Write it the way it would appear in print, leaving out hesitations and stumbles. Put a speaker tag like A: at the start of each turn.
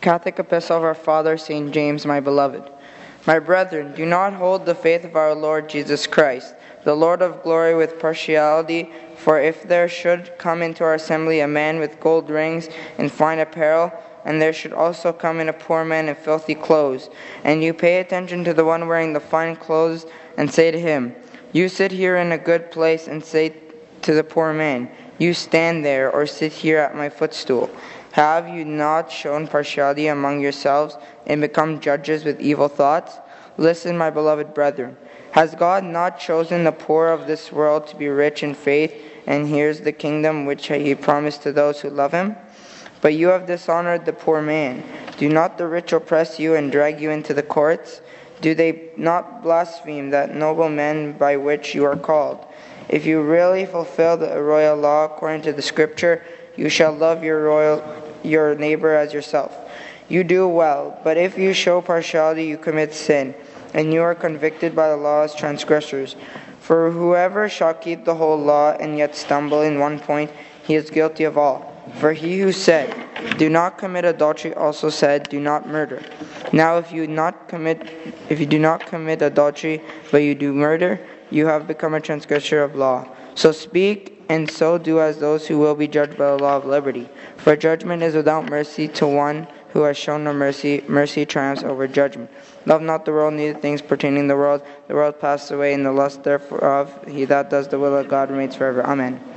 A: Catholic Epistle of our Father, St. James, my beloved. My brethren, do not hold the faith of our Lord Jesus Christ, the Lord of glory, with partiality. For if there should come into our assembly a man with gold rings and fine apparel, and there should also come in a poor man in filthy clothes, and you pay attention to the one wearing the fine clothes, and say to him, "You sit here in a good place," and say to the poor man, "You stand there, or sit here at my footstool," have you not shown partiality among yourselves, and become judges with evil thoughts? Listen, my beloved brethren. Has God not chosen the poor of this world to be rich in faith, and here's the kingdom which he promised to those who love him? But you have dishonored the poor man. Do not the rich oppress you and drag you into the courts? Do they not blaspheme that noble man by which you are called? If you really fulfill the royal law according to the Scripture, you shall love your neighbor as yourself. You do well, but if you show partiality, you commit sin, and you are convicted by the law as transgressors. For whoever shall keep the whole law and yet stumble in one point, he is guilty of all. For he who said, "Do not commit adultery," also said, "Do not murder." Now if you do not commit adultery, but you do murder, you have become a transgressor of law. So speak and so do as those who will be judged by the law of liberty. For judgment is without mercy to one who has shown no mercy. Mercy triumphs over judgment. Love not the world, neither things pertaining to the world. The world passes away, and the lust thereof. He that does the will of God remains forever. Amen.